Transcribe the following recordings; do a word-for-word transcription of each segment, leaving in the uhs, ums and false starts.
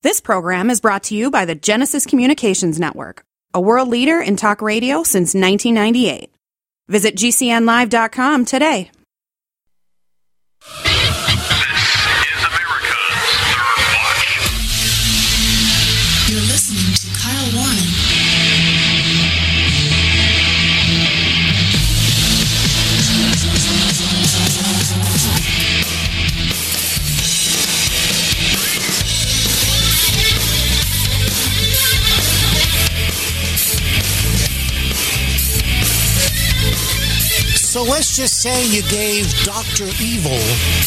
This program is brought to you by the Genesis Communications Network, a world leader in talk radio since nineteen ninety-eight. Visit G C N live dot com today. You're listening to Kyle Warren. So let's just say you gave Doctor Evil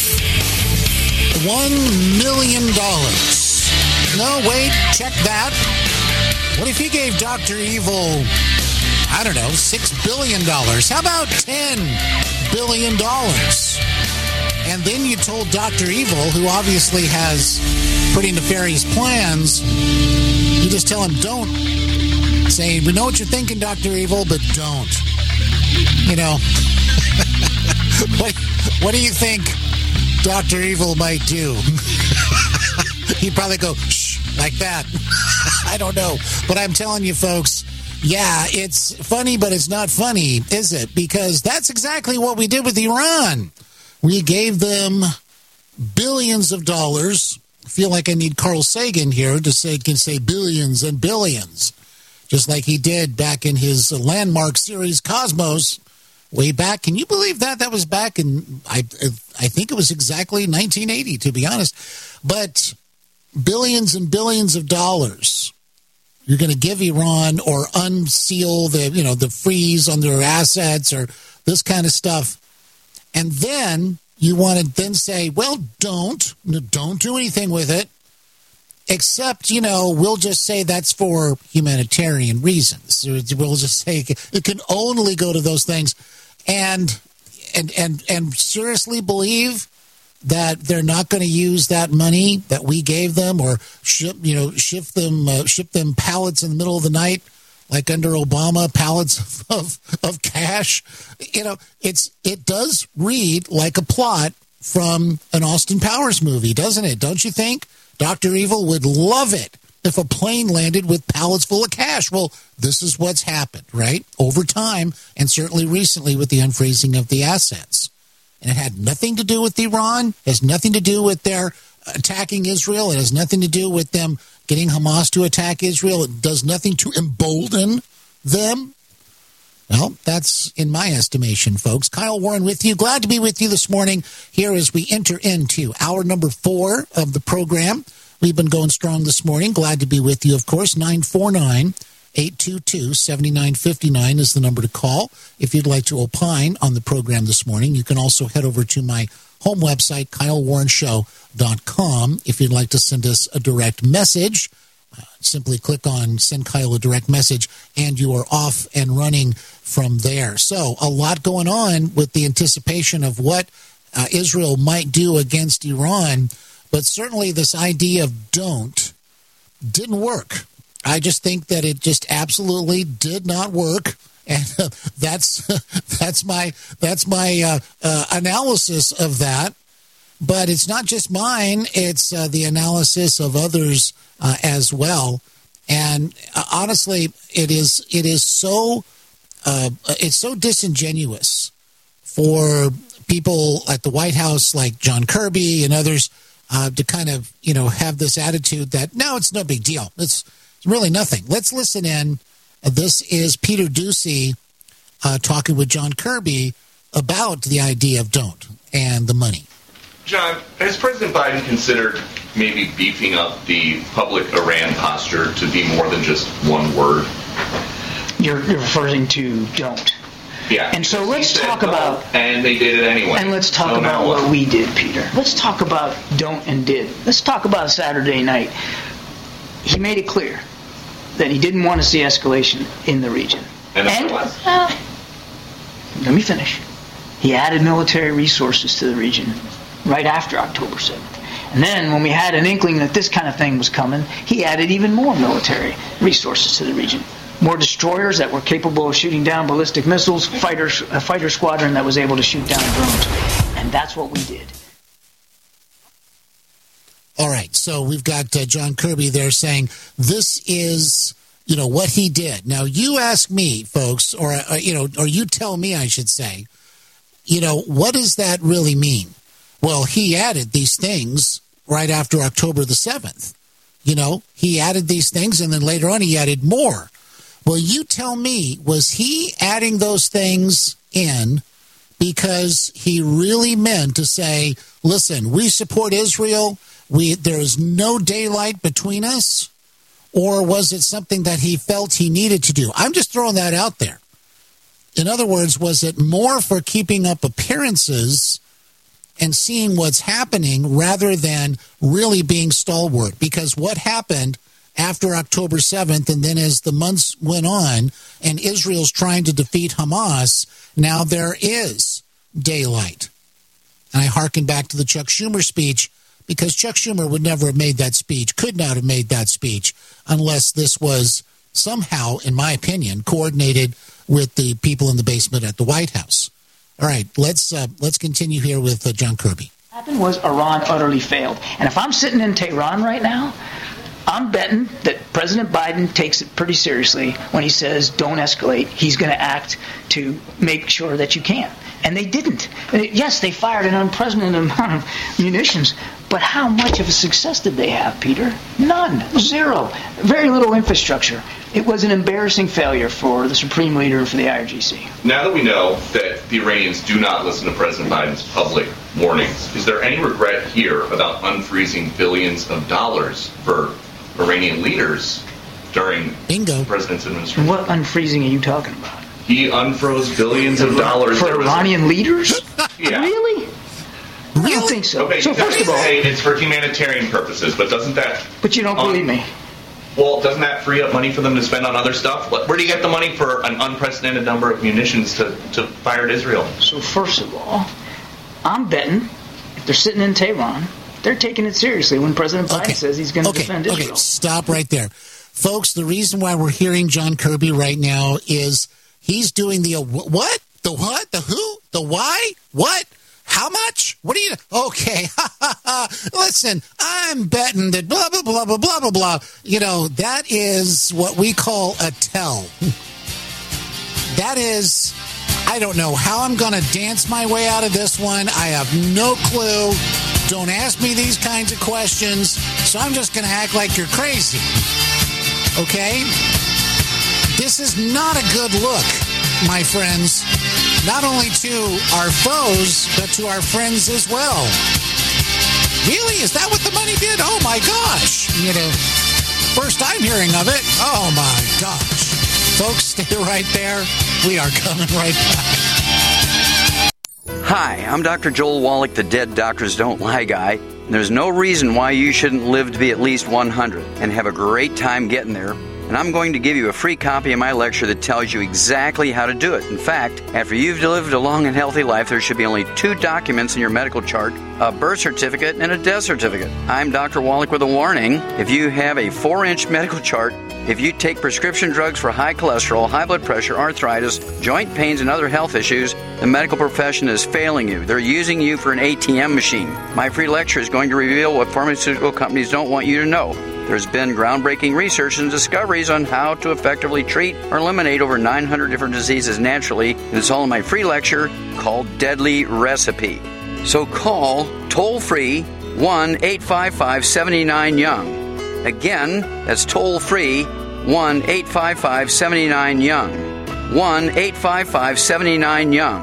one million dollars. No, wait, check that. What if you gave Doctor Evil, I don't know, six billion dollars? How about ten billion dollars? And then you told Doctor Evil, who obviously has pretty nefarious plans, you just tell him, don't. Say, we know what you're thinking, Doctor Evil, but don't. You know, what, what do you think Doctor Evil might do? He'd probably go, shh, like that. I don't know. But I'm telling you, folks, yeah, it's funny, but it's not funny, is it? Because that's exactly what we did with Iran. We gave them billions of dollars. I feel like I need Carl Sagan here to say, can say billions and billions. Just like he did back in his landmark series, Cosmos, way back. Can you believe that? That was back in, I I think it was exactly nineteen eighty, to be honest. But billions and billions of dollars you're going to give Iran, or unseal the, you know, the freeze on their assets, or this kind of stuff. And then you want to then say, well, don't, don't do anything with it. Except, you know, we'll just say that's for humanitarian reasons. We'll just say it can only go to those things, and and and and seriously believe that they're not going to use that money that we gave them, or ship, you know, ship them uh, ship them pallets in the middle of the night, like under Obama, pallets of of cash. You know, it's it does read like a plot from an Austin Powers movie, doesn't it? Don't you think? Doctor Evil would love it if a plane landed with pallets full of cash. Well, this is what's happened, right? Over time, and certainly recently with the unfreezing of the assets. And it had nothing to do with Iran. It has nothing to do with their attacking Israel. It has nothing to do with them getting Hamas to attack Israel. It does nothing to embolden them. Well, that's in my estimation, folks. Kyle Warren with you. Glad to be with you this morning here as we enter into hour number four of the program. We've been going strong this morning. Glad to be with you, of course. nine four nine, eight two two, seven nine five nine is the number to call if you'd like to opine on the program this morning. You can also head over to my home website, kyle warren show dot com, if you'd like to send us a direct message. Uh, simply click on Send Kyle a Direct Message, and you are off and running from there. So a lot going on with the anticipation of what uh, Israel might do against Iran, but certainly this idea of don't didn't work. I just think that it just absolutely did not work, and uh, that's that's my that's my uh, uh, analysis of that. But it's not just mine; it's uh, the analysis of others uh, as well. And uh, honestly, it is it is so uh, it's so disingenuous for people at the White House, like John Kirby and others, uh, to kind of you know have this attitude that no, it's no big deal. It's really nothing. Let's listen in. Uh, this is Peter Doocy uh, talking with John Kirby about the idea of don't and the money. John, has President Biden considered maybe beefing up the public Iran posture to be more than just one word? You're, you're referring to don't. Yeah. And so let's talk about... And they did it anyway. And let's talk no about what. what we did, Peter. Let's talk about don't and did. Let's talk about Saturday night. He made it clear that he didn't want to see escalation in the region. And, and uh, let me finish. He added military resources to the region right after October seventh. And then when we had an inkling that this kind of thing was coming, he added even more military resources to the region. More destroyers that were capable of shooting down ballistic missiles, fighters, a fighter squadron that was able to shoot down drones. And that's what we did. All right, so So we've got uh, John Kirby there saying this is, you know, what he did. Now, you ask me, folks, or, uh, you know, or you tell me, I should say, you know, what does that really mean? Well, he added these things right after October the seventh. You know, he added these things, and then later on he added more. Well, you tell me, was he adding those things in because he really meant to say, listen, we support Israel, we there is no daylight between us? Or was it something that he felt he needed to do? I'm just throwing that out there. In other words, was it more for keeping up appearances and seeing what's happening rather than really being stalwart? Because what happened after October seventh, and then as the months went on, and Israel's trying to defeat Hamas, now there is daylight. And I hearken back to the Chuck Schumer speech, because Chuck Schumer would never have made that speech, could not have made that speech, unless this was somehow, in my opinion, coordinated with the people in the basement at the White House. All right, let's uh, let's continue here with uh, John Kirby. What happened was Iran utterly failed. And if I'm sitting in Tehran right now, I'm betting that President Biden takes it pretty seriously when he says, don't escalate. He's going to act to make sure that you can't. And they didn't. Yes, they fired an unprecedented amount of munitions, but how much of a success did they have, Peter? None. Zero. Very little infrastructure. It was an embarrassing failure for the Supreme Leader for the I R G C. Now that we know that the Iranians do not listen to President Biden's public warnings, is there any regret here about unfreezing billions of dollars for Iranian leaders during Bingo. the president's administration? What unfreezing are you talking about? He unfroze billions of dollars for Iranian a... leaders? Yeah. Really? I don't think so. Okay, so first of all, it's for humanitarian purposes, but doesn't that? But you don't um, believe me. Well, doesn't that free up money for them to spend on other stuff? Where do you get the money for an unprecedented number of munitions to, to fire at Israel? So first of all, I'm betting if they're sitting in Tehran, they're taking it seriously when President Biden okay. says he's going to okay. defend Israel. Okay, stop right there. Folks, the reason why we're hearing John Kirby right now is he's doing the uh, what? The what? The who? The why? What? How much? What do you... Okay, listen, I'm betting that blah, blah, blah, blah, blah, blah, blah. You know, that is what we call a tell. That is... I don't know how I'm going to dance my way out of this one. I have no clue. Don't ask me these kinds of questions. So I'm just going to act like you're crazy. Okay? This is not a good look, my friends. Not only to our foes, but to our friends as well. Really? Is that what the money did? Oh, my gosh. You know, first I'm hearing of it. Oh, my gosh. Folks, stay right there. We are coming right back. Hi, I'm Doctor Joel Wallach, the Dead Doctors Don't Lie guy. And there's no reason why you shouldn't live to be at least one hundred and have a great time getting there. And I'm going to give you a free copy of my lecture that tells you exactly how to do it. In fact, after you've lived a long and healthy life, there should be only two documents in your medical chart, a birth certificate and a death certificate. I'm Doctor Wallach with a warning. If you have a four-inch medical chart, if you take prescription drugs for high cholesterol, high blood pressure, arthritis, joint pains, and other health issues, the medical profession is failing you. They're using you for an A T M machine. My free lecture is going to reveal what pharmaceutical companies don't want you to know. There's been groundbreaking research and discoveries on how to effectively treat or eliminate over nine hundred different diseases naturally, and it's all in my free lecture called Deadly Recipe. So call toll-free one eight five five, seven nine, young. Again, that's toll-free one eight five five, seven nine, young. one eight five five, seven nine, young.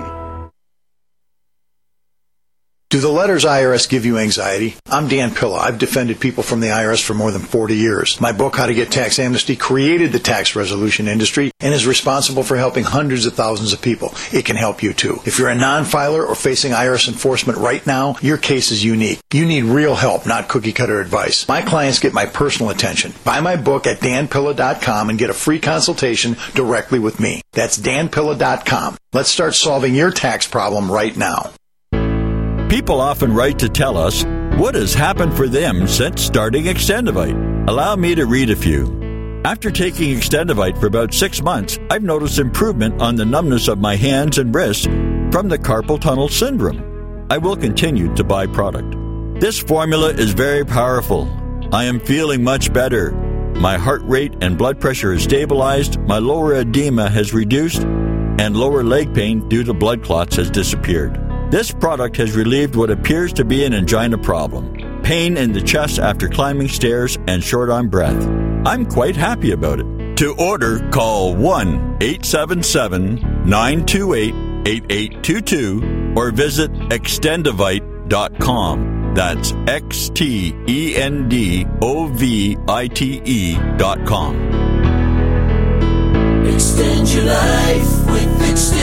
Do the letters I R S give you anxiety? I'm Dan Pilla. I've defended people from the I R S for more than forty years. My book, How to Get Tax Amnesty, created the tax resolution industry and is responsible for helping hundreds of thousands of people. It can help you too. If you're a non-filer or facing I R S enforcement right now, your case is unique. You need real help, not cookie-cutter advice. My clients get my personal attention. Buy my book at dan pilla dot com and get a free consultation directly with me. That's dan pilla dot com. Let's start solving your tax problem right now. People often write to tell us what has happened for them since starting Extendivite. Allow me to read a few. After taking Extendivite for about six months, I've noticed improvement on the numbness of my hands and wrists from the carpal tunnel syndrome. I will continue to buy product. This formula is very powerful. I am feeling much better. My heart rate and blood pressure is stabilized, my lower edema has reduced, and lower leg pain due to blood clots has disappeared. This product has relieved what appears to be an angina problem, pain in the chest after climbing stairs, and short on breath. I'm quite happy about it. To order, call one eight seven seven, nine two eight, eight eight two two or visit extendovite dot com. That's X T E N D O V I T E dot com. Extend your life with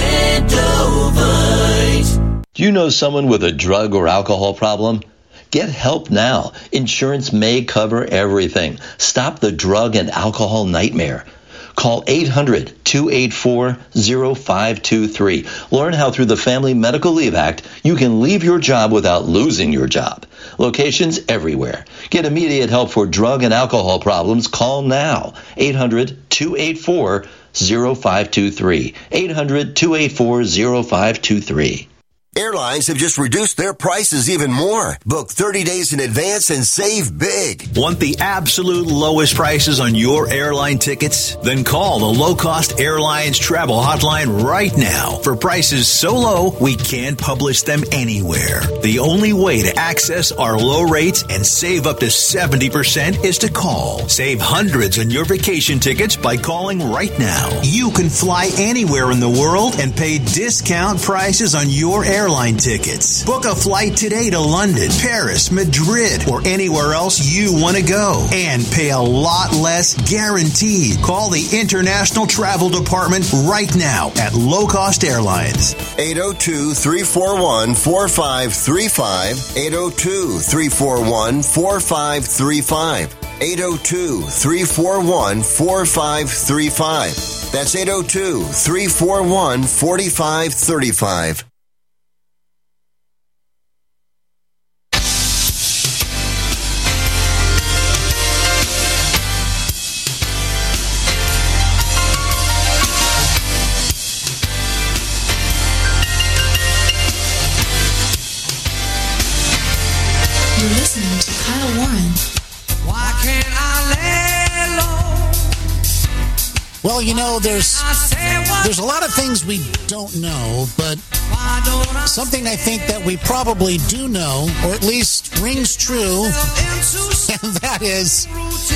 Extendovite. Do you know someone with a drug or alcohol problem? Get help now. Insurance may cover everything. Stop the drug and alcohol nightmare. Call eight hundred, two eight four, zero five two three. Learn how through the Family Medical Leave Act, you can leave your job without losing your job. Locations everywhere. Get immediate help for drug and alcohol problems. Call now. eight hundred, two eight four, zero five two three. eight hundred, two eight four, zero five two three. Airlines have just reduced their prices even more. Book thirty days in advance and save big. Want the absolute lowest prices on your airline tickets? Then call the Low Cost Airlines Travel Hotline right now for prices so low we can't publish them anywhere. The only way to access our low rates and save up to seventy percent is to call. Save hundreds on your vacation tickets by calling right now. You can fly anywhere in the world and pay discount prices on your airline Airline tickets. Book a flight today to London, Paris, Madrid, or anywhere else you want to go and pay a lot less guaranteed. Call the International Travel Department right now at Low Cost Airlines. eight oh two, three four one, four five three five. eight oh two, three four one, four five three five. eight oh two, three four one, four five three five. That's eight oh two, three four one, four five three five. You're listening to Kyle Warren. Why can't I lay low? Well, you know, there's there's a lot of things we don't know, but something I think that we probably do know, or at least rings true, and that is,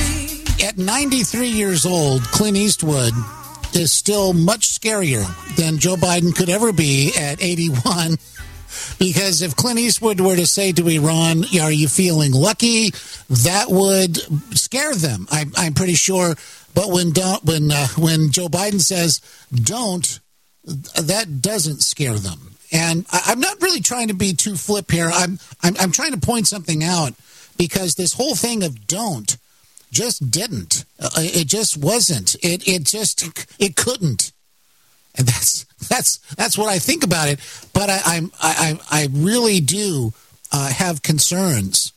at ninety-three years old, Clint Eastwood is still much scarier than Joe Biden could ever be at eighty-one. Because if Clint Eastwood were to say to Iran, are you feeling lucky, that would scare them, I, I'm pretty sure. But when don't, when uh, when Joe Biden says don't, that doesn't scare them. And I, I'm not really trying to be too flip here. I'm, I'm I'm trying to point something out, because this whole thing of don't just didn't. Uh, it just wasn't. It it just it couldn't. And that's that's that's what I think about it. But I I'm, I I really do uh, have concerns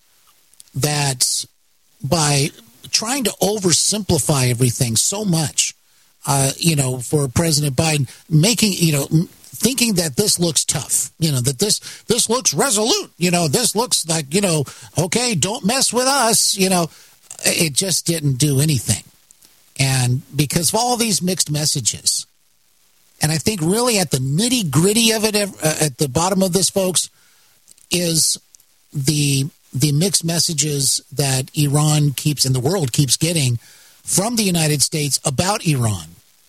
that by trying to oversimplify everything so much, uh, you know, for President Biden, making you know thinking that this looks tough, you know, that this this looks resolute, you know, this looks like, you know, okay, don't mess with us, you know, it just didn't do anything, and because of all these mixed messages. And I think really at the nitty-gritty of it, uh, at the bottom of this, folks, is the the mixed messages that Iran keeps and the world keeps getting from the United States about Iran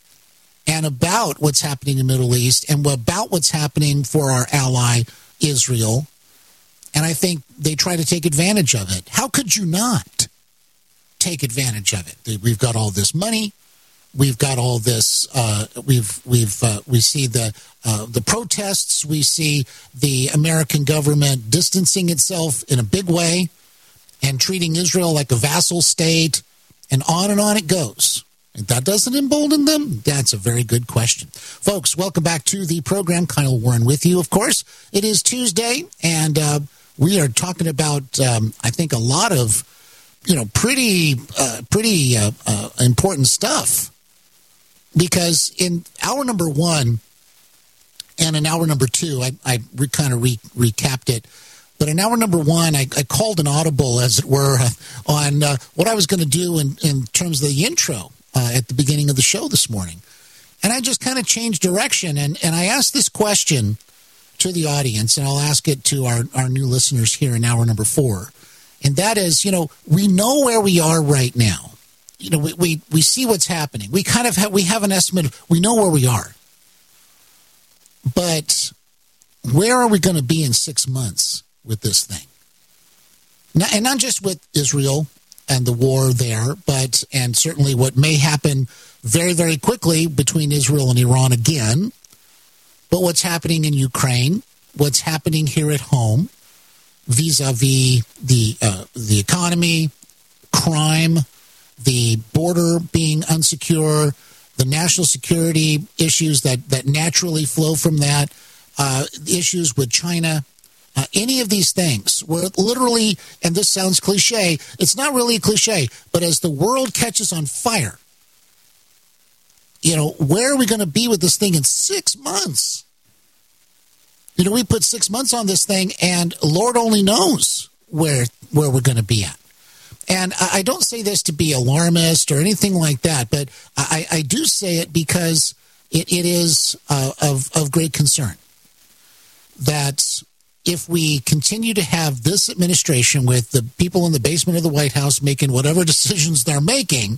and about what's happening in the Middle East and about what's happening for our ally, Israel. And I think they try to take advantage of it. How could you not take advantage of it? We've got all this money. We've got all this. Uh, we've we've uh, we see the uh, the protests. We see the American government distancing itself in a big way and treating Israel like a vassal state, and on and on it goes. If that doesn't embolden them, that's a very good question, folks. Welcome back to the program. Kyle Warren with you. Of course, it is Tuesday, and uh, we are talking about um, I think a lot of you know pretty uh, pretty uh, uh, important stuff. Because in hour number one and in hour number two, I, I re- kind of re- recapped it. But in hour number one, I, I called an audible, as it were, uh, on uh, what I was going to do in, in terms of the intro uh, at the beginning of the show this morning. And I just kind of changed direction, and, and I asked this question to the audience, and I'll ask it to our, our new listeners here in hour number four. And that is, you know, we know where we are right now. You know, we, we, we see what's happening. We kind of have, we have an estimate. Of, we know where we are. But where are we going to be in six months with this thing? Not, and not just with Israel and the war there, but, and certainly what may happen very, very quickly between Israel and Iran again, but what's happening in Ukraine, what's happening here at home, vis-a-vis the uh, the economy, crime, the border being unsecure, the national security issues that, that naturally flow from that, uh, issues with China, uh, any of these things, where literally, and this sounds cliche, it's not really a cliche, but as the world catches on fire, you know, where are we going to be with this thing in six months? You know, we put six months on this thing, and Lord only knows where where we're going to be at. And I, I don't say this to be alarmist or anything like that, but I, I do say it because it, it is uh, of, of great concern that if we continue to have this administration with the people in the basement of the White House making whatever decisions they're making,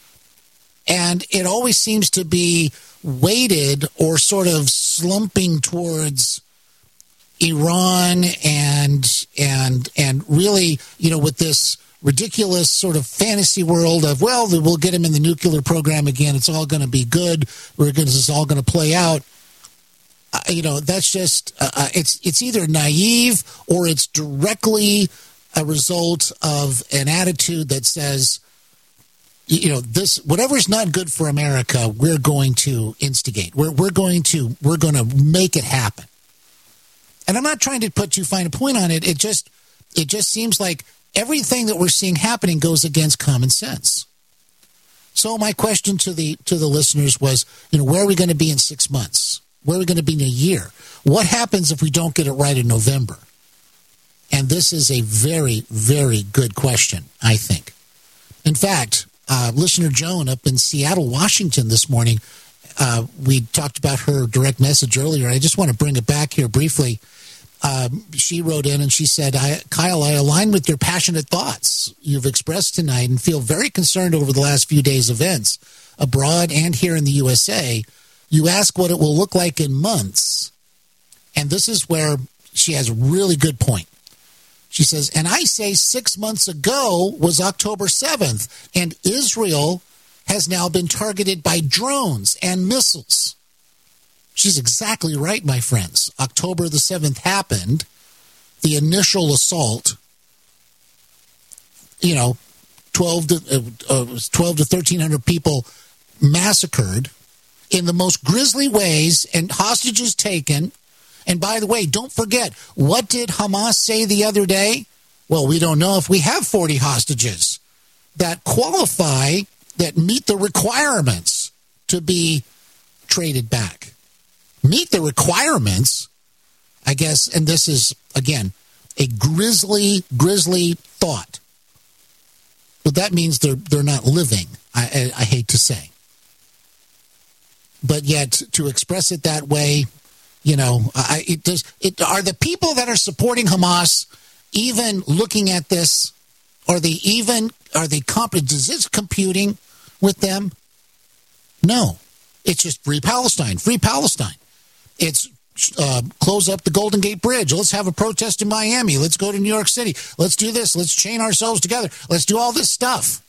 and it always seems to be weighted or sort of slumping towards Iran and and and really, you know, with this ridiculous sort of fantasy world of, well, we'll get him in the nuclear program again. It's all going to be good. We're going. This is all going to play out. Uh, you know, that's just uh, it's it's either naive or it's directly a result of an attitude that says, you know, this whatever's not good for America, we're going to instigate. We're we're going to we're going to make it happen. And I'm not trying to put too fine a point on it. It just it just seems like everything that we're seeing happening goes against common sense. So my question to the to the listeners was, you know, where are we going to be in six months? Where are we going to be in a year? What happens if we don't get it right in November? And this is a very, very good question, I think. In fact, uh, listener Joan up in Seattle, Washington this morning, uh, we talked about her direct message earlier. I just want to bring it back here briefly. Um, she wrote in and she said, I, Kyle, I align with your passionate thoughts you've expressed tonight and feel very concerned over the last few days' events abroad and here in the U S A. You ask what it will look like in months. And this is where she has a really good point. She says, and I say six months ago was October seventh, and Israel has now been targeted by drones and missiles. She's exactly right, my friends. October the seventh happened. The initial assault, you know, twelve to uh, uh, twelve to thirteen hundred people massacred in the most grisly ways, and hostages taken. And by the way, don't forget, what did Hamas say the other day? Well, we don't know if we have forty hostages that qualify, that meet the requirements to be traded back. Meet the requirements, I guess, and this is, again, a grisly, grisly thought. But that means they're they're not living, I, I, I hate to say. But yet, to express it that way, you know, I, it does. It are the people that are supporting Hamas even looking at this? Are they even? Are they comp? Is this computing with them? No, it's just free Palestine, free Palestine. It's uh, close up the Golden Gate Bridge. Let's have a protest in Miami. Let's go to New York City. Let's do this. Let's chain ourselves together. Let's do all this stuff.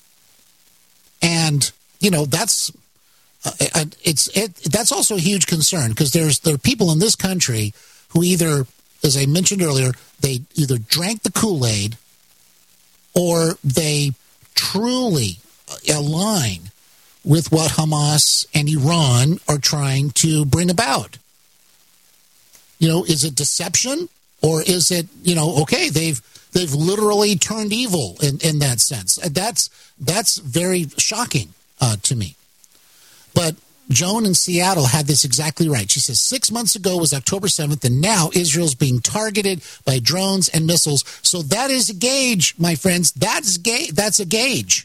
And you know that's. Uh, it's it, that's also a huge concern because there's there are people in this country who either, as I mentioned earlier, they either drank the Kool-Aid or they truly align with what Hamas and Iran are trying to bring about. You know, is it deception or is it, you know, okay, they've they've literally turned evil in, in that sense. That's that's very shocking uh, to me. But Joan in Seattle had this exactly right. She says six months ago was October seventh, and now Israel's being targeted by drones and missiles. So that is a gauge, my friends. That's ga- That's a gauge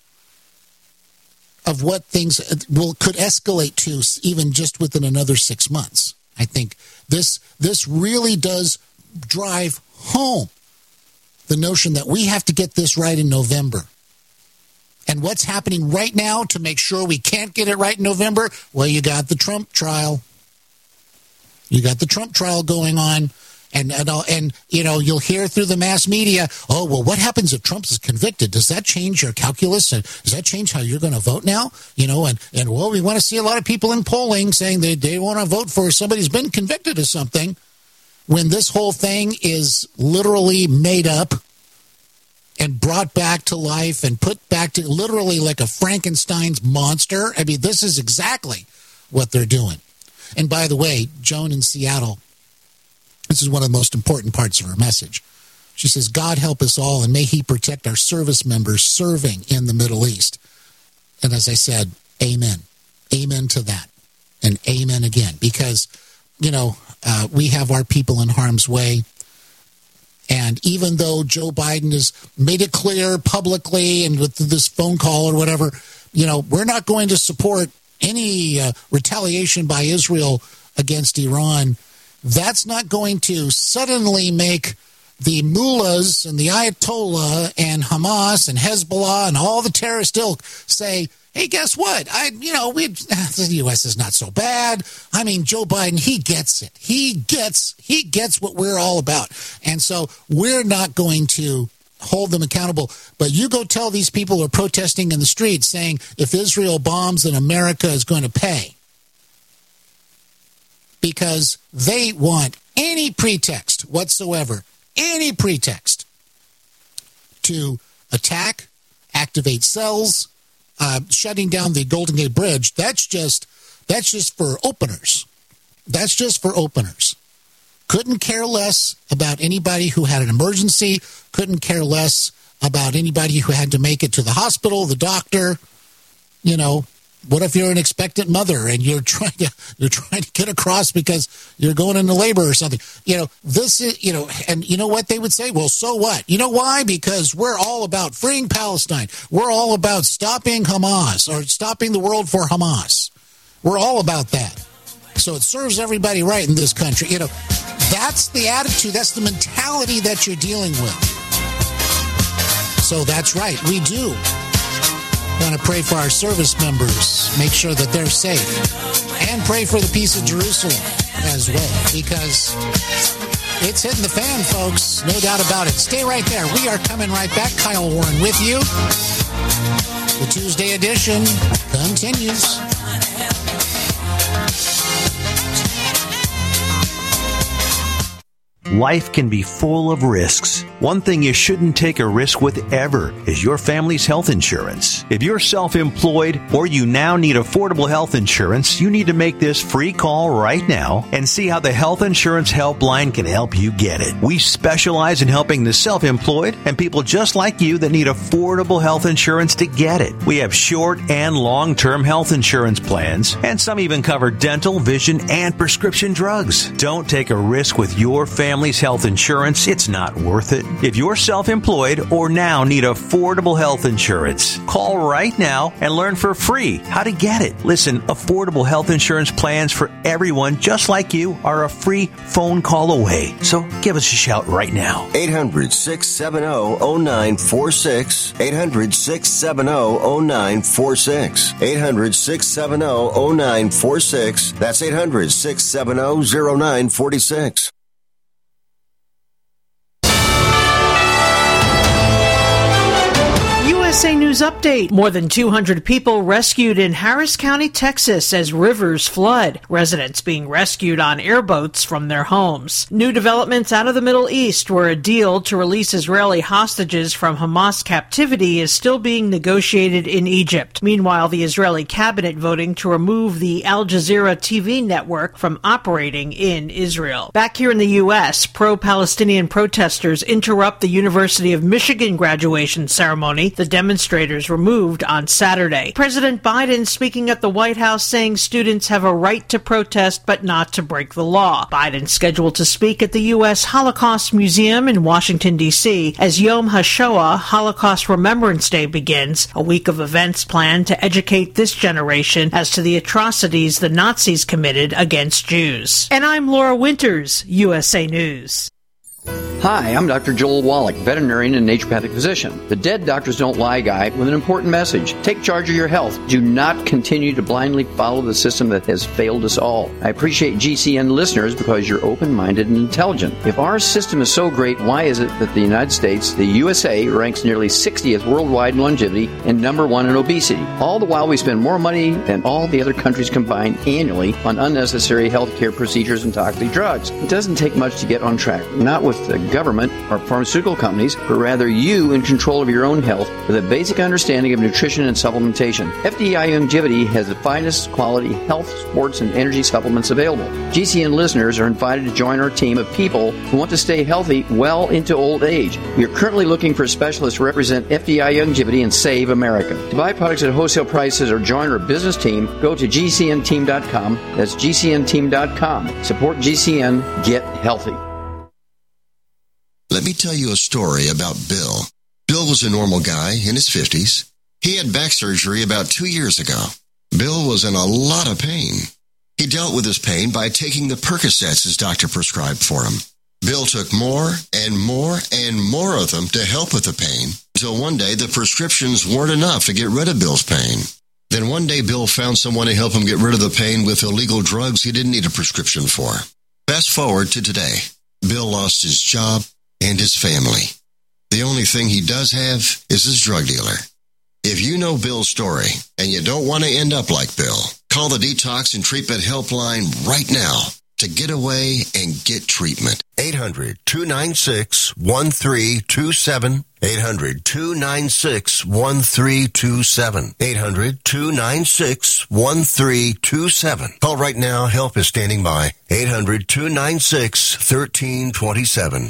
of what things will could escalate to even just within another six months. I think this this really does drive home the notion that we have to get this right in November. And what's happening right now to make sure we can't get it right in November? Well, you got the Trump trial. You got the Trump trial going on. And, and, and, you know, you'll hear through the mass media, oh, well, what happens if Trump is convicted? Does that change your calculus? Does that change how you're going to vote now? You know, and, and well, we want to see a lot of people in polling saying they, they want to vote for somebody who's been convicted of something, when this whole thing is literally made up and brought back to life and put back to literally like a Frankenstein's monster. I mean, this is exactly what they're doing. And by the way, Joan in Seattle, this is one of the most important parts of her message. She says, God help us all, and may he protect our service members serving in the Middle East. And as I said, amen. Amen to that. And amen again. Because, you know, uh, we have our people in harm's way. And even though Joe Biden has made it clear publicly and with this phone call or whatever, you know, we're not going to support any uh, retaliation by Israel against Iran. That's not going to suddenly make the mullahs and the Ayatollah and Hamas and Hezbollah and all the terrorist ilk say, hey, guess what? I, you know, we the U S is not so bad. I mean, Joe Biden, he gets it. He gets, he gets what we're all about. And so we're not going to hold them accountable. But you go tell these people who are protesting in the streets saying, if Israel bombs, then America is going to pay. Because they want any pretext whatsoever, any pretext to attack, activate cells, Uh, shutting down the Golden Gate Bridge. That's just that's just for openers. That's just for openers. Couldn't care less about anybody who had an emergency. Couldn't care less about anybody who had to make it to the hospital, the doctor. You know, what if you're an expectant mother and you're trying to you're trying to get across because you're going into labor or something? You know, this is, you know, and you know what they would say? Well, so what? You know why? Because we're all about freeing Palestine. We're all about stopping Hamas or stopping the world for Hamas. We're all about that. So it serves everybody right in this country. You know, that's the attitude. That's the mentality that you're dealing with. So that's right. We do want to pray for our service members, make sure that they're safe, and pray for the peace of Jerusalem as well, because it's hitting the fan, folks. No doubt about it. Stay right there. We are coming right back. Kyle Warren with you. The Tuesday edition continues. Life can be full of risks. One thing you shouldn't take a risk with ever is your family's health insurance. If you're self-employed or you now need affordable health insurance, you need to make this free call right now and see how the Health Insurance Helpline can help you get it. We specialize in helping the self-employed and people just like you that need affordable health insurance to get it. We have short and long-term health insurance plans, and some even cover dental, vision, and prescription drugs. Don't take a risk with your family Family's health insurance. It's not worth it. If you're self-employed or now need affordable health insurance, call right now and learn for free how to get it. Listen, affordable health insurance plans for everyone just like you are a free phone call away. So give us a shout right now. eight hundred, six seven zero, zero nine four six. eight hundred, six seven zero, zero nine four six. eight hundred, six seven zero, zero nine four six. That's eight hundred, six seven zero, zero nine four six. U S A News Update. More than two hundred people rescued in Harris County, Texas as rivers flood. Residents being rescued on airboats from their homes. New developments out of the Middle East, where a deal to release Israeli hostages from Hamas captivity is still being negotiated in Egypt. Meanwhile, the Israeli cabinet voting to remove the Al Jazeera T V network from operating in Israel. Back here in the U S, pro-Palestinian protesters interrupt the University of Michigan graduation ceremony. The demonstrators demonstrators removed on Saturday. President Biden speaking at the White House saying students have a right to protest but not to break the law. Biden scheduled to speak at the U S Holocaust Museum in Washington, D C as Yom HaShoah, Holocaust Remembrance Day, begins, a week of events planned to educate this generation as to the atrocities the Nazis committed against Jews. And I'm Laura Winters, U S A News. Hi, I'm Doctor Joel Wallach, veterinarian and naturopathic physician, the Dead Doctors Don't Lie guy, with an important message. Take charge of your health. Do not continue to blindly follow the system that has failed us all. I appreciate G C N listeners because you're open-minded and intelligent. If our system is so great, why is it that the United States, the U S A, ranks nearly sixtieth worldwide in longevity and number one in obesity? All the while we spend more money than all the other countries combined annually on unnecessary healthcare procedures and toxic drugs. It doesn't take much to get on track. Not with the government or pharmaceutical companies, but rather you in control of your own health with a basic understanding of nutrition and supplementation. F D I Longevity has the finest quality health, sports, and energy supplements available. G C N listeners are invited to join our team of people who want to stay healthy well into old age. We are currently looking for specialists to represent F D I Longevity and save America. To buy products at wholesale prices or join our business team, go to G C N team dot com. That's G C N team dot com. Support G C N. Get healthy. Let me tell you a story about Bill. Bill was a normal guy in his fifties. He had back surgery about two years ago. Bill was in a lot of pain. He dealt with his pain by taking the Percocets his doctor prescribed for him. Bill took more and more and more of them to help with the pain, until one day the prescriptions weren't enough to get rid of Bill's pain. Then one day Bill found someone to help him get rid of the pain with illegal drugs he didn't need a prescription for. Fast forward to today. Bill lost his job and his family. The only thing he does have is his drug dealer. If you know Bill's story and you don't want to end up like Bill, call the Detox and Treatment Helpline right now to get away and get treatment. eight hundred, two nine six, one three two seven. eight hundred, two nine six, one three two seven. eight hundred, two nine six, one three two seven. Call right now. Help is standing by. eight hundred, two nine six, one three two seven.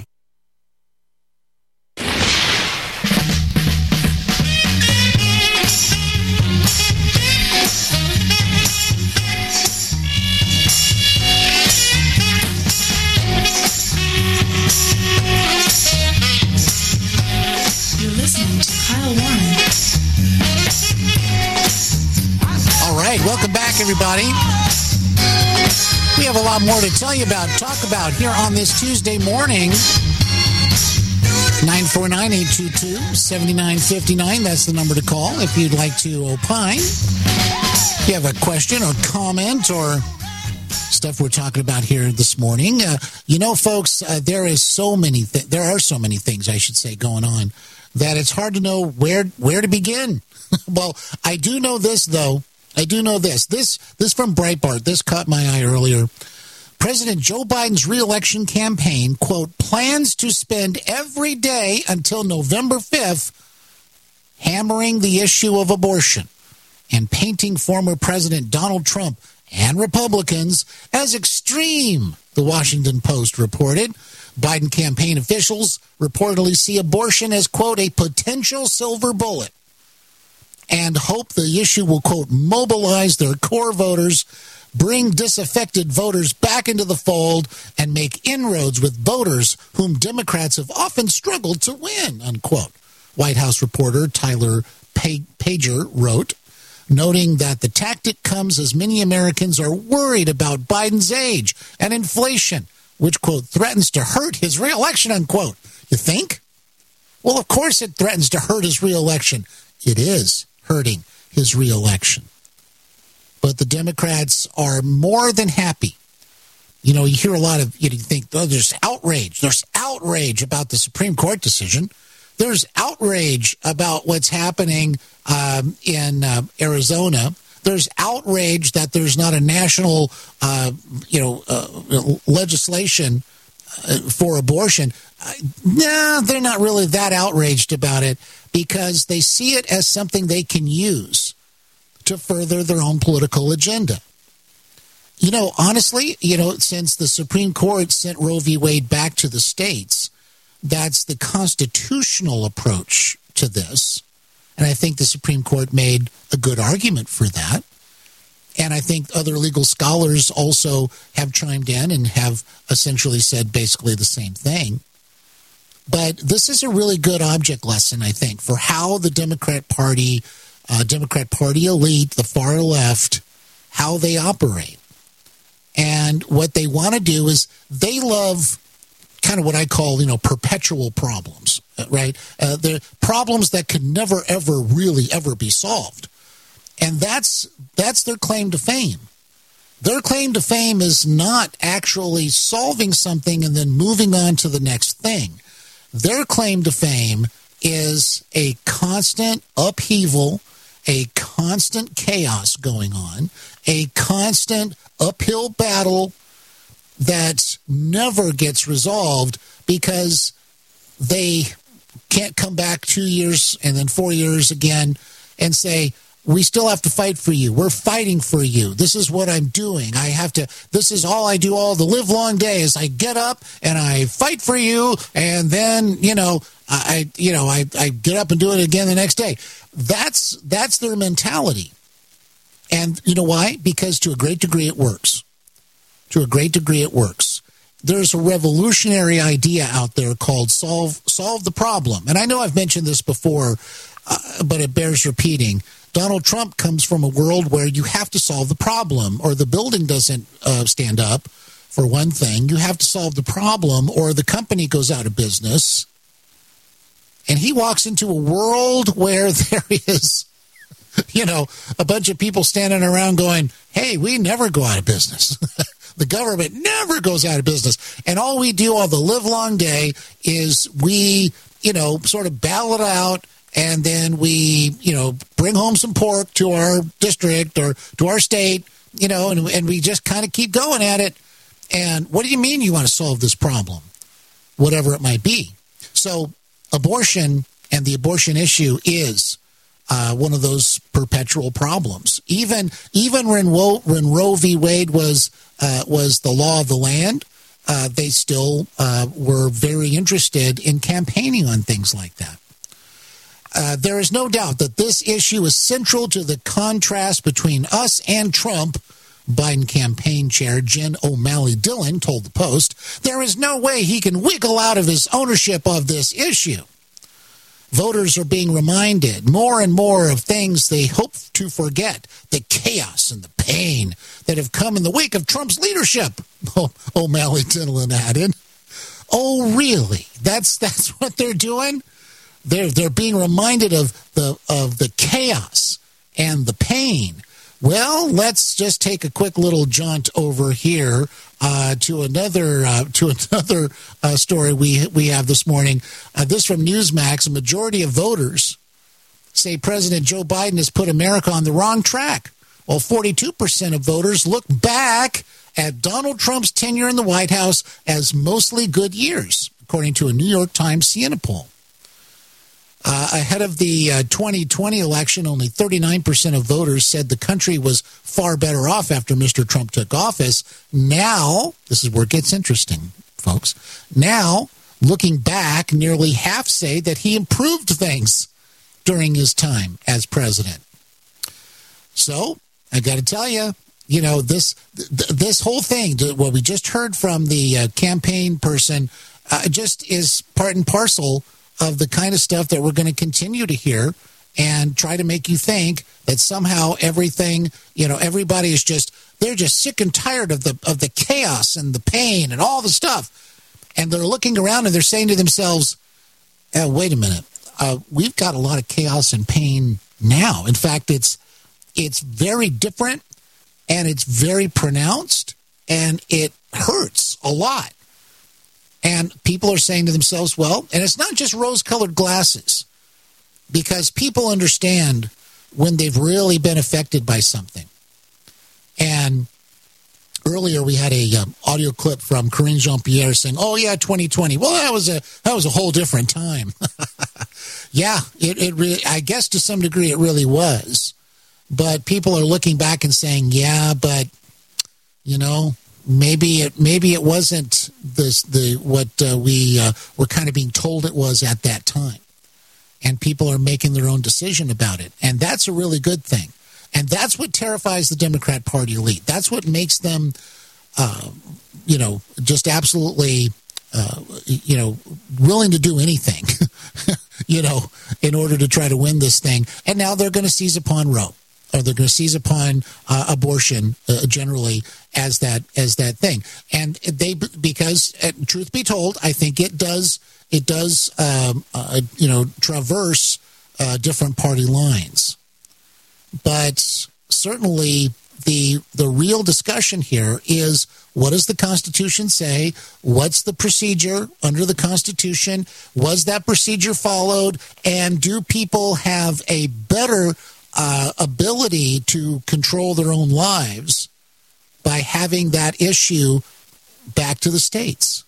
All right, welcome back, everybody. We have a lot more to tell you about, talk about here on this Tuesday morning. nine four nine, eight two two, seven nine five nine. That's the number to call if you'd like to opine. If you have a question or comment or stuff we're talking about here this morning. Uh, you know, folks, uh, there is so many th- there are so many things, I should say, going on that it's hard to know where where to begin. Well, I do know this, though. I do know this. This this from Breitbart. This caught my eye earlier. President Joe Biden's re-election campaign, quote, plans to spend every day until November fifth hammering the issue of abortion and painting former President Donald Trump and Republicans as extreme, the Washington Post reported. Biden campaign officials reportedly see abortion as, quote, a potential silver bullet and hope the issue will, quote, mobilize their core voters, bring disaffected voters back into the fold, and make inroads with voters whom Democrats have often struggled to win, unquote. White House reporter Tyler Pager wrote, noting that the tactic comes as many Americans are worried about Biden's age and inflation, which, quote, threatens to hurt his reelection, unquote. You think? Well, of course it threatens to hurt his reelection. It is hurting his reelection. But the Democrats are more than happy. You know, you hear a lot of, you think, oh, there's outrage. There's outrage about the Supreme Court decision. There's outrage about what's happening um, in uh, Arizona. There's outrage that there's not a national, uh, you know, uh, legislation uh, for abortion. Uh, no, they're not really that outraged about it because they see it as something they can use to further their own political agenda. You know, honestly, you know, since the Supreme Court sent Roe v. Wade back to the states, that's the constitutional approach to this. And I think the Supreme Court made a good argument for that. And I think other legal scholars also have chimed in and have essentially said basically the same thing. But this is a really good object lesson, I think, for how the Democrat Party, uh, Democrat Party elite, the far left, how they operate. And what they want to do is they love kind of what I call, you know, perpetual problems, right? Uh, they're problems that could never, ever, really, ever be solved. And that's that's their claim to fame. Their claim to fame is not actually solving something and then moving on to the next thing. Their claim to fame is a constant upheaval, a constant chaos going on, a constant uphill battle that never gets resolved because they can't come back two years and then four years again and say, we still have to fight for you. We're fighting for you. This is what I'm doing. I have to, this is all I do all the live long day is I get up and I fight for you. And then, you know, I, you know, I, I get up and do it again the next day. That's, that's their mentality. And you know why? Because to a great degree it works. To a great degree it works. There's a revolutionary idea out there called solve, solve the problem. And I know I've mentioned this before, uh, but it bears repeating. Donald Trump comes from a world where you have to solve the problem or the building doesn't uh, stand up, for one thing. You have to solve the problem or the company goes out of business. And he walks into a world where there is, you know, a bunch of people standing around going, hey, we never go out of business. The government never goes out of business. And all we do all the live long day is we, you know, sort of battle it out. And then we, you know, bring home some pork to our district or to our state, you know, and, and we just kind of keep going at it. And what do you mean you want to solve this problem? Whatever it might be. So abortion and the abortion issue is uh, one of those perpetual problems. Even even when, Wo, when Roe v. Wade was, uh, was the law of the land, uh, they still uh, were very interested in campaigning on things like that. Uh, there is no doubt that this issue is central to the contrast between us and Trump, Biden campaign chair Jen O'Malley Dillon told the Post. There is no way he can wiggle out of his ownership of this issue. Voters are being reminded more and more of things they hope to forget, the chaos and the pain that have come in the wake of Trump's leadership, o- O'Malley Dillon added. Oh, really? That's that's what they're doing? They're they're being reminded of the of the chaos and the pain. Well, let's just take a quick little jaunt over here uh, to another uh, to another uh, story we we have this morning. Uh, this from Newsmax: a majority of voters say President Joe Biden has put America on the wrong track, while forty-two percent of voters look back at Donald Trump's tenure in the White House as mostly good years, according to a New York Times Siena poll. Uh, ahead of the uh, twenty twenty election, only thirty-nine percent of voters said the country was far better off after Mister Trump took office. Now, this is where it gets interesting, folks. Now, looking back, nearly half say that he improved things during his time as president. So, I got to tell you, you know, this th- this whole thing, what we just heard from the uh, campaign person, uh, just is part and parcel of the kind of stuff that we're going to continue to hear and try to make you think that somehow everything, you know, everybody is just, they're just sick and tired of the of the chaos and the pain and all the stuff. And they're looking around and they're saying to themselves, oh, wait a minute, uh, we've got a lot of chaos and pain now. In fact, it's it's very different and it's very pronounced and it hurts a lot. And people are saying to themselves, well, and it's not just rose-colored glasses, because people understand when they've really been affected by something. And earlier we had a um, audio clip from Karine Jean-Pierre saying, oh, yeah, twenty twenty. Well, that was a that was a whole different time. Yeah, it, it really, I guess to some degree it really was. But people are looking back and saying, yeah, but, you know, Maybe it maybe it wasn't this the what uh, we uh, were kind of being told it was at that time, and people are making their own decision about it. And that's a really good thing. And that's what terrifies the Democrat Party elite. That's what makes them, uh, you know, just absolutely, uh, you know, willing to do anything, you know, in order to try to win this thing. And now they're going to seize upon Roe, or they're going to seize upon uh, abortion uh, generally as that as that thing. And they, because uh, truth be told, I think it does it does um, uh, you know traverse uh, different party lines. But certainly the the real discussion here is, what does the Constitution say? What's the procedure under the Constitution? Was that procedure followed? And do people have a better uh, ability to control their own lives by having that issue back to the states?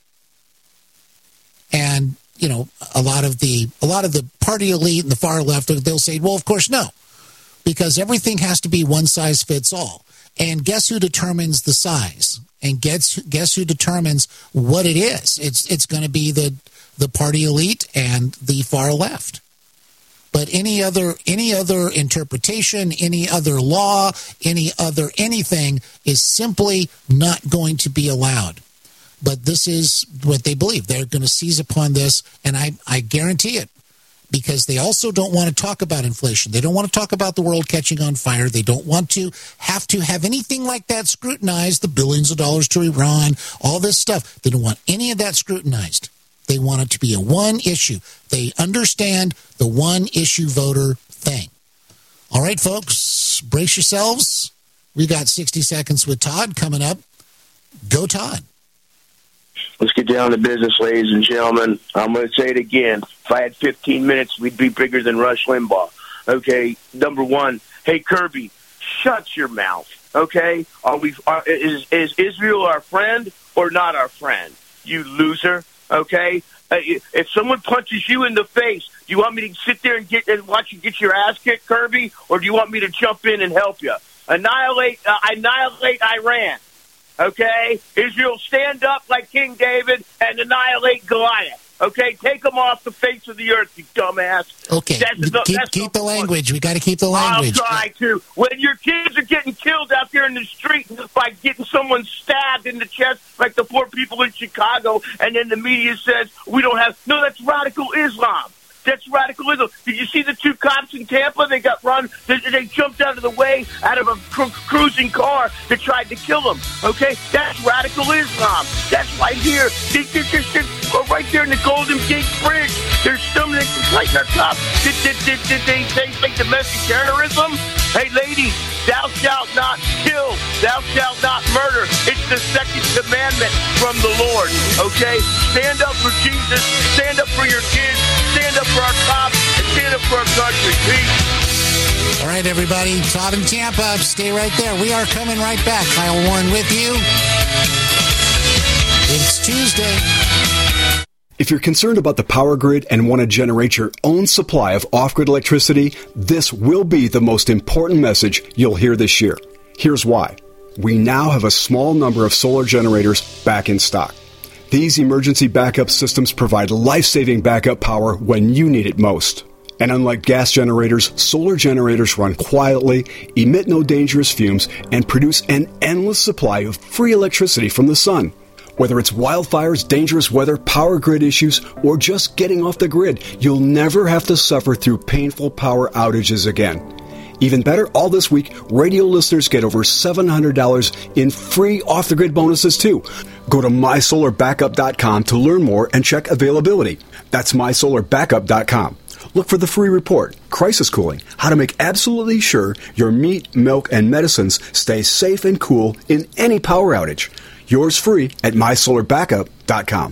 And, you know, a lot of the a lot of the party elite and the far left, they'll say, well, of course, no, because everything has to be one size fits all. And guess who determines the size? And guess guess who determines what it is? It's it's going to be the the party elite and the far left. But any other any other interpretation, any other law, any other anything is simply not going to be allowed. But this is what they believe. They're going to seize upon this, and I, I guarantee it, because they also don't want to talk about inflation. They don't want to talk about the world catching on fire. They don't want to have to have anything like that scrutinized, the billions of dollars to Iran, all this stuff. They don't want any of that scrutinized. They want it to be a one issue. They understand the one issue voter thing. All right, folks, brace yourselves. We got sixty seconds with Todd coming up. Go, Todd. Let's get down to business, ladies and gentlemen. I'm going to say it again. If I had fifteen minutes, we'd be bigger than Rush Limbaugh. Okay, number one, hey, Kirby, shut your mouth, okay? Are we? Are, is, is Israel our friend or not our friend? You loser, okay? Uh, if someone punches you in the face, do you want me to sit there and, get, and watch you get your ass kicked, Kirby, or do you want me to jump in and help you? Annihilate, uh, annihilate Iran. Okay? Israel, stand up like King David and annihilate Goliath. Okay? Take them off the face of the earth, you dumbass. Okay. That's the, keep that's keep the, the language. We got to keep the language. I'll try to. When your kids are getting killed out there in the street by getting someone stabbed in the chest, like the poor people in Chicago, and then the media says, we don't have... No, that's radical Islam. That's radical Islam. Did you see the two cops in Tampa? They got run. They, they jumped out of the way out of a cru- cruising car that tried to kill them. Okay? That's radical Islam. That's right here. They, they, they, they, right there in the Golden Gate Bridge. They're stumbling like our cops. Did, did, did, did they say like domestic terrorism? Hey, ladies, thou shalt not kill. Thou shalt not murder. It's the second commandment from the Lord. Okay? Stand up for Jesus. Stand up for your kids. Stand up for our cops, and stand up for our country. Peace. All right, everybody. Todd in Tampa. Stay right there. We are coming right back. Kyle Warren with you. It's Tuesday. If you're concerned about the power grid and want to generate your own supply of off-grid electricity, this will be the most important message you'll hear this year. Here's why. We now have a small number of solar generators back in stock. These emergency backup systems provide life-saving backup power when you need it most. And unlike gas generators, solar generators run quietly, emit no dangerous fumes, and produce an endless supply of free electricity from the sun. Whether it's wildfires, dangerous weather, power grid issues, or just getting off the grid, you'll never have to suffer through painful power outages again. Even better, all this week, radio listeners get over seven hundred dollars in free off-the-grid bonuses, too. Go to my solar backup dot com to learn more and check availability. That's my solar backup dot com. Look for the free report, Crisis Cooling, how to make absolutely sure your meat, milk, and medicines stay safe and cool in any power outage. Yours free at my solar backup dot com.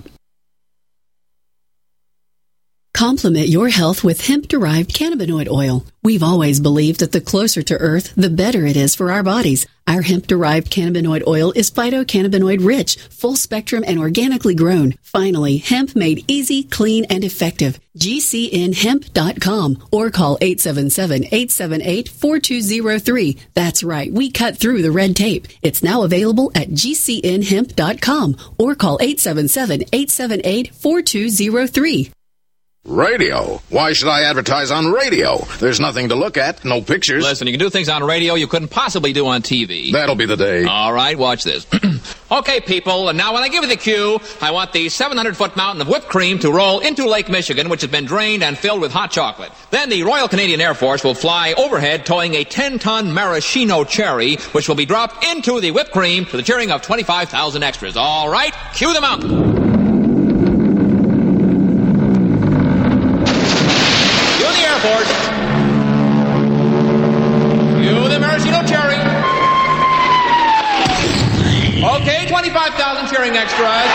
Complement your health with hemp-derived cannabinoid oil. We've always believed that the closer to Earth, the better it is for our bodies. Our hemp-derived cannabinoid oil is phytocannabinoid-rich, full-spectrum, and organically grown. Finally, hemp made easy, clean, and effective. G C N hemp dot com or call eight seven seven, eight seven eight, four two zero three. That's right, we cut through the red tape. It's now available at G C N hemp dot com or call eight seven seven, eight seven eight, four two zero three. Radio? Why should I advertise on radio? There's nothing to look at, no pictures. Listen, you can do things on radio you couldn't possibly do on T V. That'll be the day. All right, watch this. Okay, people, and now when I give you the cue, I want the seven hundred foot mountain of whipped cream to roll into Lake Michigan, which has been drained and filled with hot chocolate. Then the Royal Canadian Air Force will fly overhead towing a ten ton maraschino cherry, which will be dropped into the whipped cream to the cheering of twenty-five thousand extras. All right, cue the mountain. Airport. You the maraschino cherry. Okay, twenty-five thousand cheering extras.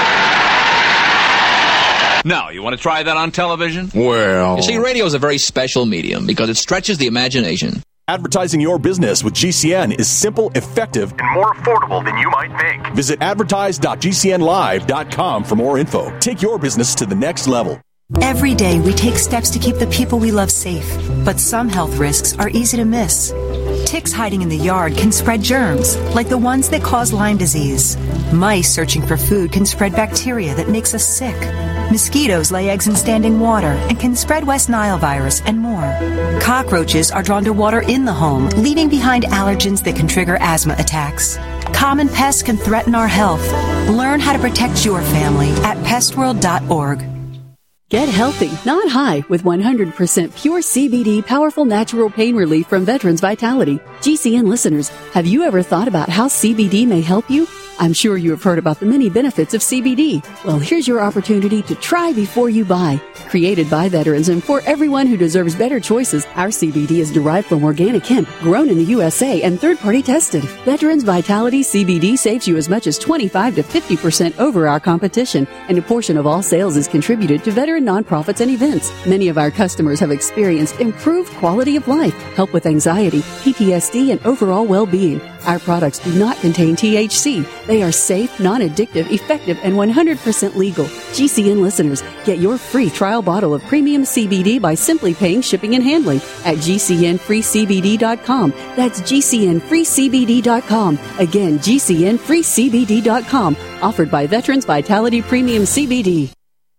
Now, you want to try that on television? Well... You see, radio is a very special medium because it stretches the imagination. Advertising your business with G C N is simple, effective, and more affordable than you might think. Visit advertise dot g c n live dot com for more info. Take your business to the next level. Every day, we take steps to keep the people we love safe, but some health risks are easy to miss. Ticks hiding in the yard can spread germs, like the ones that cause Lyme disease. Mice searching for food can spread bacteria that makes us sick. Mosquitoes lay eggs in standing water and can spread West Nile virus and more. Cockroaches are drawn to water in the home, leaving behind allergens that can trigger asthma attacks. Common pests can threaten our health. Learn how to protect your family at pest world dot org. Get healthy, not high, with one hundred percent pure C B D powerful natural pain relief from Veterans Vitality. G C N listeners, have you ever thought about how C B D may help you? I'm sure you have heard about the many benefits of C B D. Well, here's your opportunity to try before you buy. Created by veterans and for everyone who deserves better choices, our C B D is derived from organic hemp, grown in the U S A and third-party tested. Veterans Vitality C B D saves you as much as twenty-five to fifty percent over our competition, and a portion of all sales is contributed to veteran nonprofits and events. Many of our customers have experienced improved quality of life, help with anxiety, P T S D, and overall well-being. Our products do not contain T H C. They are safe, non-addictive, effective, and one hundred percent legal. G C N listeners, get your free trial bottle of premium C B D by simply paying shipping and handling at g c n free c b d dot com. That's g c n free c b d dot com. Again, g c n free c b d dot com. Offered by Veterans Vitality Premium C B D.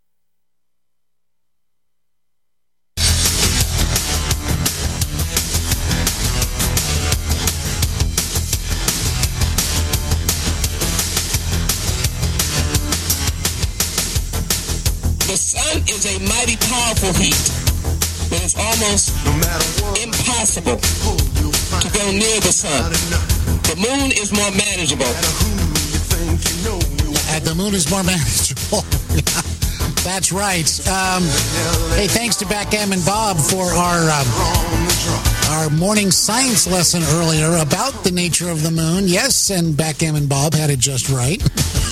The sun is a mighty powerful heat, but it's almost impossible to go near the sun. The moon is more manageable. Uh, the moon is more manageable. That's right. Um, hey, thanks to Backgammon Bob for our um, our morning science lesson earlier about the nature of the moon. Yes, and Backgammon Bob had it just right.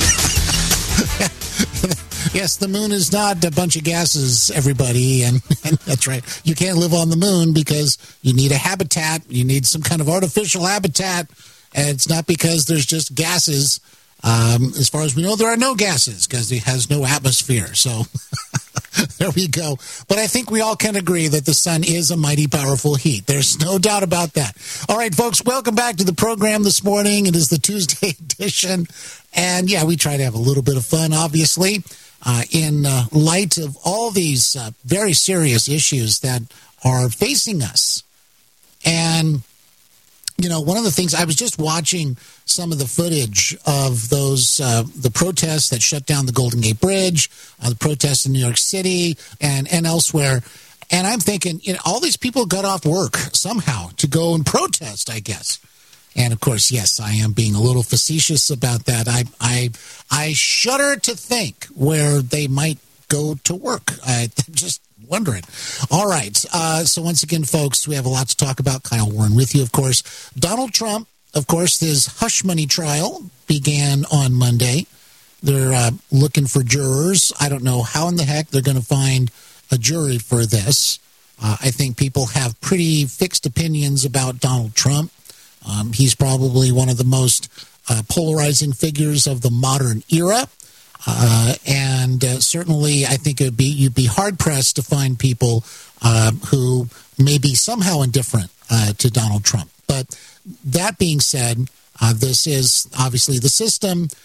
Yes, the moon is not a bunch of gases, everybody, and, and that's right. You can't live on the moon because you need a habitat. You need some kind of artificial habitat, and it's not because there's just gases. Um, as far as we know, there are no gases because it has no atmosphere, so there we go. But I think we all can agree that the sun is a mighty powerful heat. There's no doubt about that. All right, folks, welcome back to the program this morning. It is the Tuesday edition, and yeah, we try to have a little bit of fun, obviously. Uh, in uh, light of all these uh, very serious issues that are facing us. And, you know, one of the things, I was just watching some of the footage of those, uh, the protests that shut down the Golden Gate Bridge, uh, the protests in New York City and, and elsewhere. And I'm thinking, you know, all these people got off work somehow to go and protest, I guess. And, of course, yes, I am being a little facetious about that. I I, I shudder to think where they might go to work. I'm just wondering. All right. Uh, so, once again, folks, we have a lot to talk about. Kyle Warren with you, of course. Donald Trump, of course, his hush money trial began on Monday. They're uh, looking for jurors. I don't know how in the heck they're going to find a jury for this. Uh, I think people have pretty fixed opinions about Donald Trump. Um, he's probably one of the most uh, polarizing figures of the modern era. Uh, and uh, certainly, I think it would be, you'd be hard-pressed to find people uh, who may be somehow indifferent uh, to Donald Trump. But that being said, uh, this is obviously the system.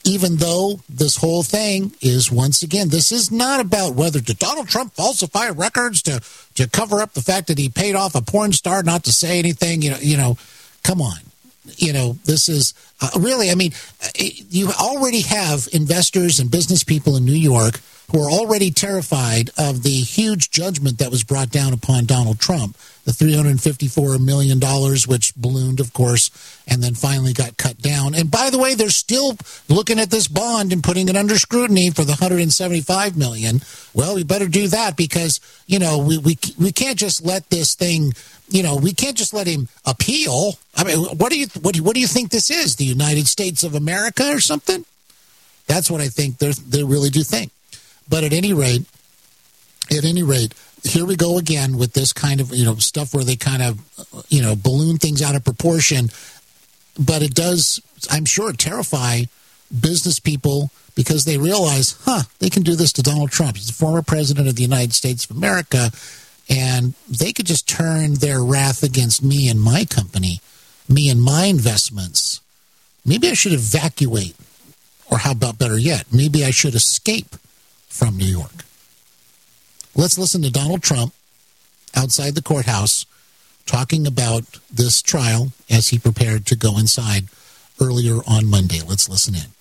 even though this whole thing is, once again, this is not about whether did Donald Trump falsify records to, to cover up the fact that he paid off a porn star not to say anything. You know, you know, come on. You know, this is uh, really, I mean, you already have investors and business people in New York who are already terrified of the huge judgment that was brought down upon Donald Trump, the three hundred fifty-four million dollars, which ballooned, of course, and then finally got cut down. And by the way, they're still looking at this bond and putting it under scrutiny for the one hundred seventy-five million dollars. Well, we better do that because, you know, we, we, we can't just let this thing, you know, we can't just let him appeal. I mean, what do you what do you, what do you think this is, the United States of America or something? That's what I think they they really do think. But at any rate, at any rate, here we go again with this kind of, you know, stuff where they kind of, you know, balloon things out of proportion. But it does, I'm sure, terrify business people because they realize, huh, they can do this to Donald Trump. He's the former president of the United States of America, and they could just turn their wrath against me and my company, me and my investments. Maybe I should evacuate, or how about better yet, maybe I should escape from New York. Let's listen to Donald Trump outside the courthouse talking about this trial as he prepared to go inside earlier on Monday. Let's listen in.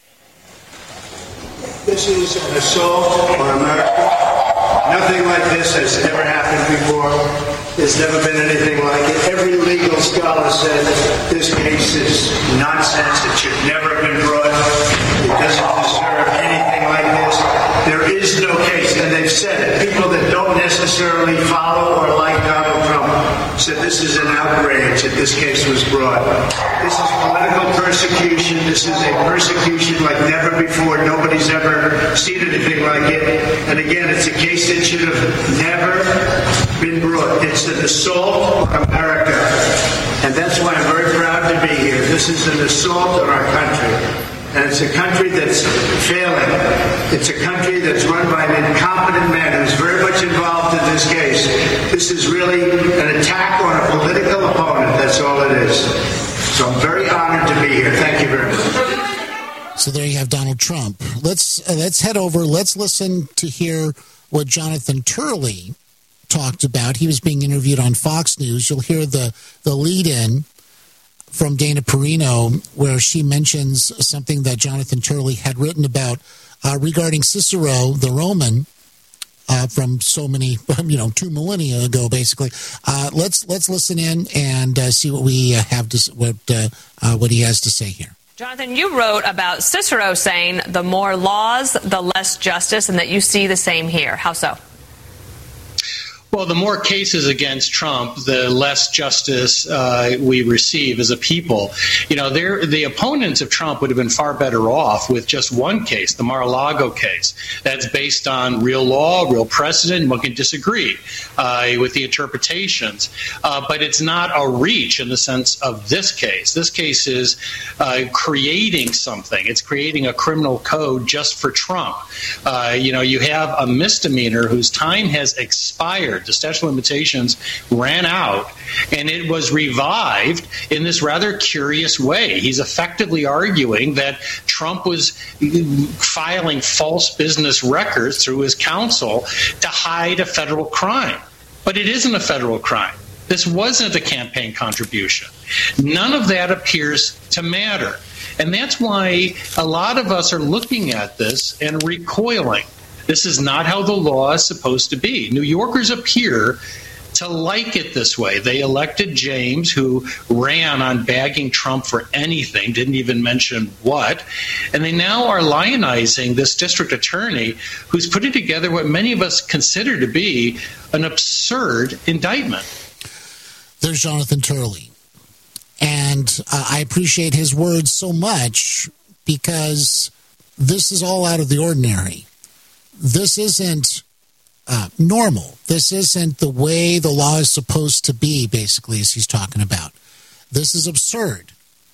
This is an assault on America. Nothing like this has ever happened before. There's never been anything like it. Every legal scholar said this case is nonsense. It should never have been brought. It doesn't deserve anything like this. There is no case, and they've said it. People that don't necessarily follow or like Donald Trump said this is an outrage that this case was brought. This is political persecution. This is a persecution like never before. Nobody's ever seen anything like it. And again, it's a case that should have never been brought. It's an assault on America. And that's why I'm very proud to be here. This is an assault on our country. And it's a country that's failing. It's a country that's run by an incompetent man who's very much involved in this case. This is really an attack on a political opponent. That's all it is. So I'm very honored to be here. Thank you very much. So there you have Donald Trump. Let's uh, let's head over. Let's listen to hear what Jonathan Turley talked about. He was being interviewed on Fox News. You'll hear the, the lead-in from Dana Perino, where she mentions something that Jonathan Turley had written about uh, regarding Cicero, the Roman, uh, from so many, you know, two millennia ago, basically. Uh, let's let's listen in and uh, see what we uh, have to what uh, uh, what he has to say here. Jonathan, you wrote about Cicero saying the more laws, the less justice, and that you see the same here. How so? Well, the more cases against Trump, the less justice uh, we receive as a people. You know, the opponents of Trump would have been far better off with just one case, the Mar-a-Lago case. That's based on real law, real precedent. One can disagree uh, with the interpretations. Uh, but it's not a reach in the sense of this case. This case is uh, creating something. It's creating a criminal code just for Trump. Uh, you know, you have a misdemeanor whose time has expired. The statute of limitations ran out, and it was revived in this rather curious way. He's effectively arguing that Trump was filing false business records through his counsel to hide a federal crime. But it isn't a federal crime. This wasn't a campaign contribution. None of that appears to matter. And that's why a lot of us are looking at this and recoiling. This is not how the law is supposed to be. New Yorkers appear to like it this way. They elected James, who ran on bagging Trump for anything, didn't even mention what, and they now are lionizing this district attorney who's putting together what many of us consider to be an absurd indictment. There's Jonathan Turley. And uh, I appreciate his words so much because this is all out of the ordinary. This isn't uh, normal. This isn't the way the law is supposed to be, basically, as he's talking about. This is absurd.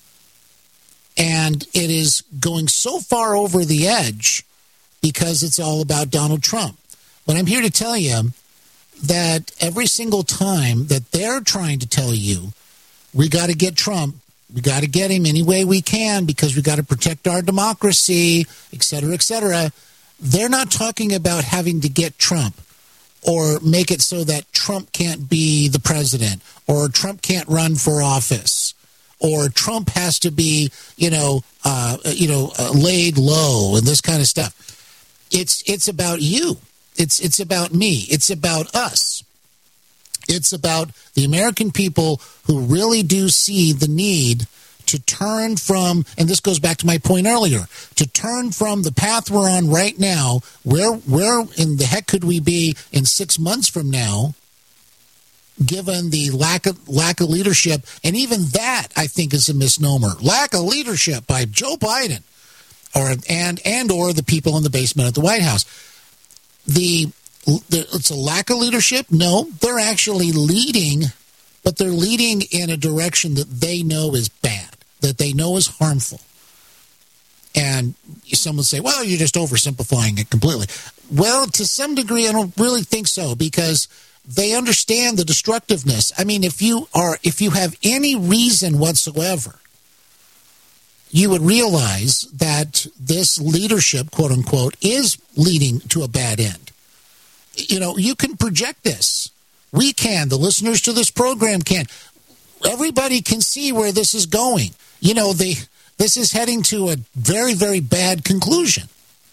And it is going so far over the edge because it's all about Donald Trump. But I'm here to tell you that every single time that they're trying to tell you, we got to get Trump We got to get him any way we can because we got to protect our democracy, et cetera, et cetera. They're not talking about having to get Trump or make it so that Trump can't be the president or Trump can't run for office or Trump has to be, you know, uh, you know, uh, laid low and this kind of stuff. It's it's about you. It's it's about me. It's about us. It's about the American people who really do see the need to turn from, and this goes back to my point earlier, to turn from the path we're on right now. Where where in the heck could we be in six months from now, given the lack of lack of leadership? And even that, I think, is a misnomer. Lack of leadership by Joe Biden, or and and or the people in the basement at the White House. The, the it's a lack of leadership. No, they're actually leading, but they're leading in a direction that they know is bad, that they know is harmful. And someone say, well, you're just oversimplifying it completely. Well, to some degree, I don't really think so, because they understand the destructiveness. I mean, if you are, if you have any reason whatsoever, you would realize that this leadership, quote unquote, is leading to a bad end. You know, you can project this. We can. The listeners to this program can. Everybody can see where this is going. You know, the this is heading to a very, very bad conclusion.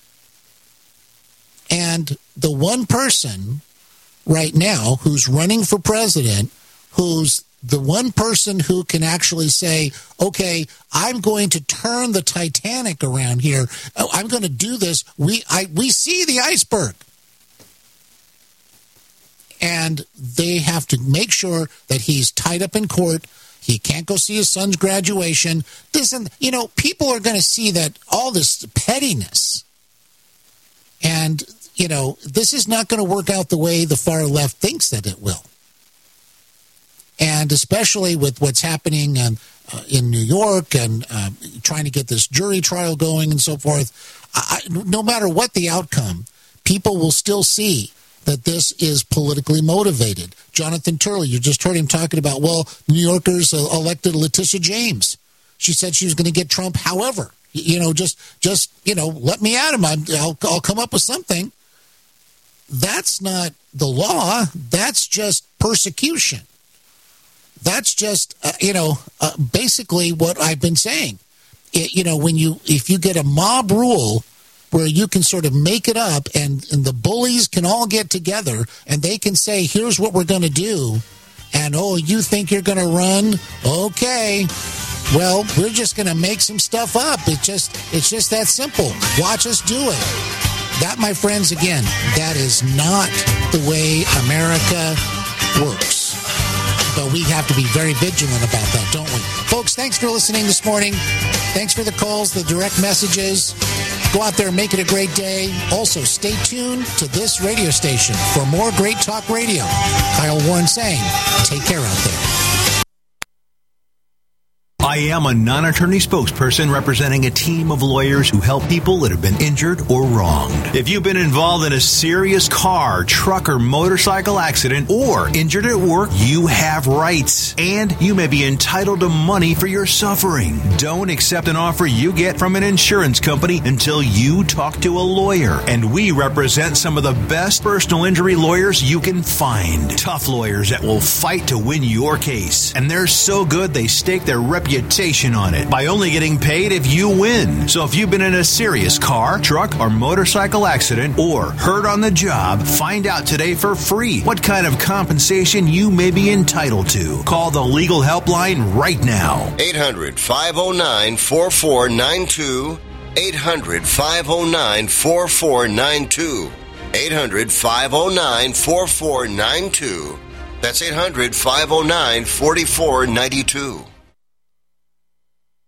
And the one person right now who's running for president, who's the one person who can actually say, okay, I'm going to turn the Titanic around here. I'm going to do this. We I we see the iceberg. And they have to make sure that he's tied up in court. He can't go see his son's graduation. This and, you know, people are going to see that all this pettiness. And, you know, this is not going to work out the way the far left thinks that it will. And especially with what's happening um, uh, in New York and uh, trying to get this jury trial going and so forth, I, no matter what the outcome, people will still see that this is politically motivated. Jonathan Turley, you just heard him talking about, well, New Yorkers uh, elected Letitia James. She said she was going to get Trump. However, you know, just, just you know, let me at him. I'm, I'll, I'll come up with something. That's not the law. That's just persecution. That's just, uh, you know, uh, basically what I've been saying. It, you know, when you, if you get a mob rule where you can sort of make it up and, and the bullies can all get together and they can say, here's what we're going to do. And, oh, you think you're going to run? Okay. Well, we're just going to make some stuff up. It just, it's just that simple. Watch us do it. That, my friends, again, that is not the way America works. But we have to be very vigilant about that, don't we? Folks, thanks for listening this morning. Thanks for the calls, the direct messages. Go out there and make it a great day. Also, stay tuned to this radio station for more great talk radio. Kyle Warren saying, take care out there. I am a non-attorney spokesperson representing a team of lawyers who help people that have been injured or wronged. If you've been involved in a serious car, truck, or motorcycle accident or injured at work, you have rights, and you may be entitled to money for your suffering. Don't accept an offer you get from an insurance company until you talk to a lawyer, and we represent some of the best personal injury lawyers you can find. Tough lawyers that will fight to win your case, and they're so good they stake their reputation on it by only getting paid if you win. So if you've been in a serious car, truck, or motorcycle accident or hurt on the job, find out today for free what kind of compensation you may be entitled to. Call the legal helpline right now. eight hundred, five oh nine, four four nine two. eight hundred, five oh nine, four four nine two. eight hundred, five oh nine, four four nine two. That's eight hundred, five oh nine, four four nine two.